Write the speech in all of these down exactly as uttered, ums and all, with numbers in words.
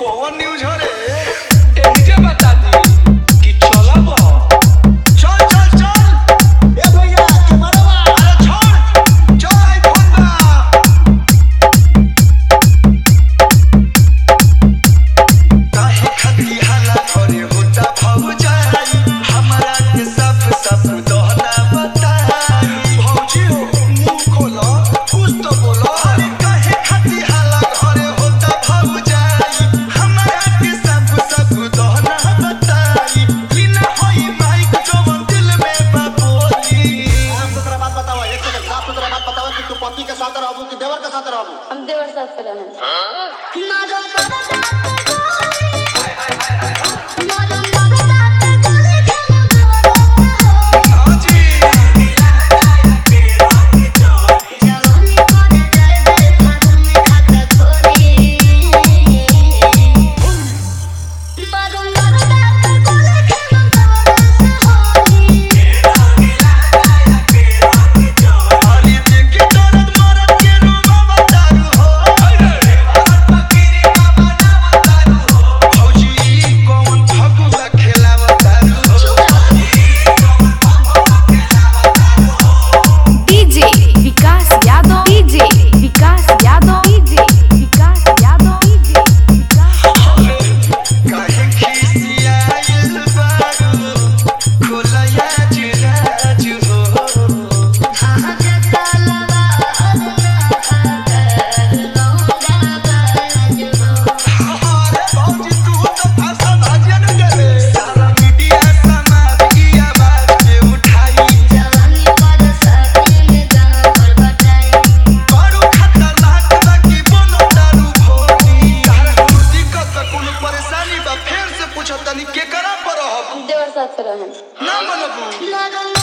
कौन न्यूज हो रे? एनजे बता दी कि चलब। चल चल चल ए भैया कैमरा अरे छोड़ चल आईफोन बा। काहे खती हाला करे होता भौजाई हमरा के सब सब दोहना बताई। भौजी हो मुंह खोलो कुछ तो बोलो। अरे काहे खती हाला करे होता भौजाई हमरा के सब सब दोहना बताई। बिना होई माइक जवन दिल में बा बोली। साफ सुथरा बात बताओ, एक सेकंड साफ सुथरा बात बताओ कि तू पति के साथ रहबू कि देवर के साथ रहबू? हम देवर साथ से रहें। देवर साथ से रहें। ना बनबू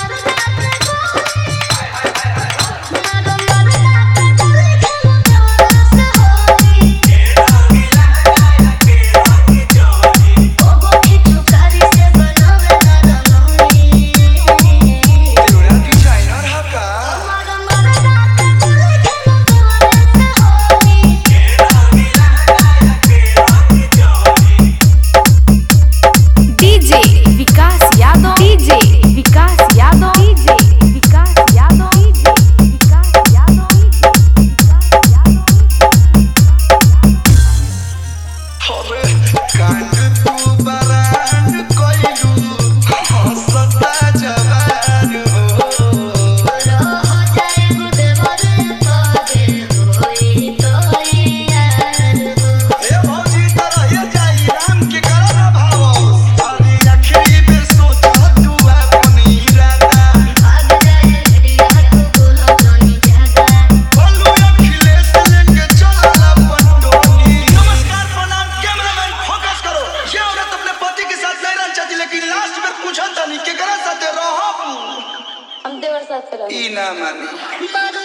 हम देवर साथ से रहें। ई ना मानी।